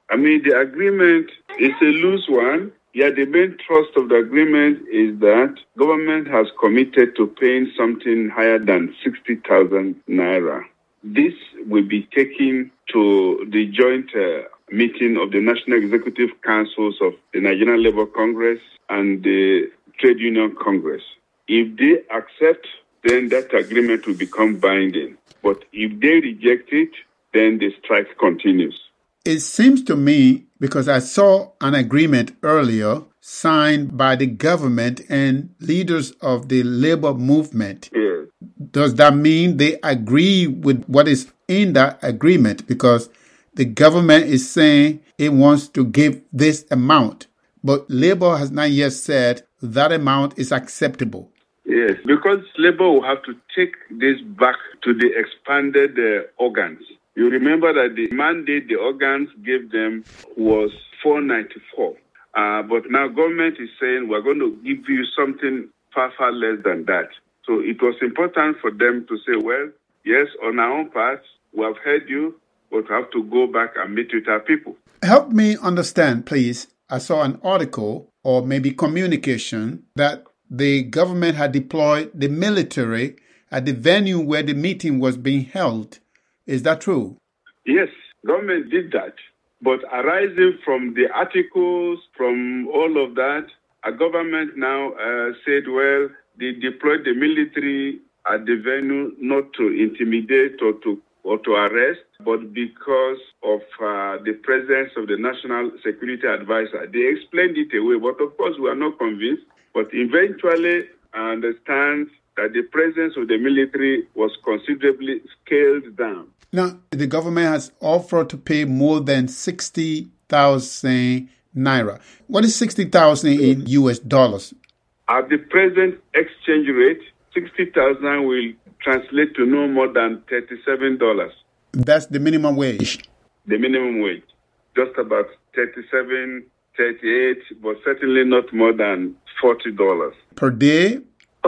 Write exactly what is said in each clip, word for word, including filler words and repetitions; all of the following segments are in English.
I mean, the agreement is a loose one. Yeah, the main thrust of the agreement is that government has committed to paying something higher than sixty thousand naira. This will be taken to the joint uh, meeting of the National Executive Councils of the Nigerian Labour Congress and the Trade Union Congress. If they accept, then that agreement will become binding. But if they reject it, then the strike continues. It seems to me, because I saw an agreement earlier signed by the government and leaders of the labor movement. Yes. Does that mean they agree with what is in that agreement? Because the government is saying it wants to give this amount, but labor has not yet said that amount is acceptable. Yes, because labor will have to take this back to the expanded uh, organs. You remember that the mandate the organs gave them was four ninety-four. Uh, but now government is saying we're going to give you something far, far less than that. So it was important for them to say, well, yes, on our own part, we have heard you, but we have to go back and meet with our people. Help me understand, please. I saw an article or maybe communication that the government had deployed the military at the venue where the meeting was being held. Is that true? Yes, government did that. But arising from the articles, from all of that, a government now uh, said, well, they deployed the military at the venue not to intimidate or to or to arrest, but because of uh, the presence of the National Security Advisor. They explained it away, but of course we are not convinced. But eventually I understand that the presence of the military was considerably scaled down. Now, the government has offered to pay more than sixty thousand naira. What is sixty thousand in U S dollars? At the present exchange rate, sixty thousand will translate to no more than thirty-seven dollars. That's the minimum wage? The minimum wage. Just about thirty-seven, thirty-eight, but certainly not more than forty dollars. Per day?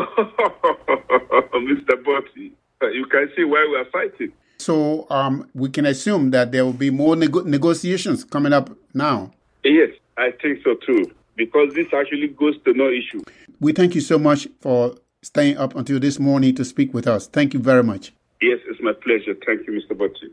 Mister Botti, you can see why we are fighting. So um, we can assume that there will be more nego- negotiations coming up now. Yes, I think so too, because this actually goes to no issue. We thank you so much for staying up until this morning to speak with us. Thank you very much. Yes, it's my pleasure. Thank you, Mister Botti.